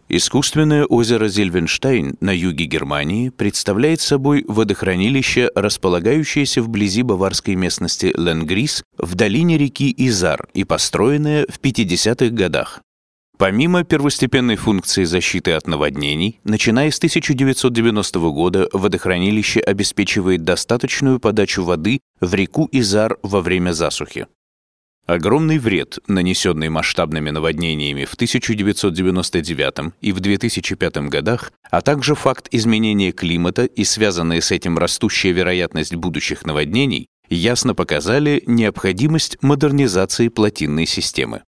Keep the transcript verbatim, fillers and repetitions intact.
Искусственное озеро Зильвенштейн на юге Германии представляет собой водохранилище, располагающееся вблизи баварской местности Ленгрис в долине реки Изар и построенное в пятидесятых годах. Помимо первостепенной функции защиты от наводнений, начиная с тысяча девятьсот девяностого года водохранилище обеспечивает достаточную подачу воды в реку Изар во время засухи. Огромный вред, нанесенный масштабными наводнениями в тысяча девятьсот девяносто девятом и в две тысячи пятом годах, а также факт изменения климата и связанная с этим растущая вероятность будущих наводнений, ясно показали необходимость модернизации плотинной системы.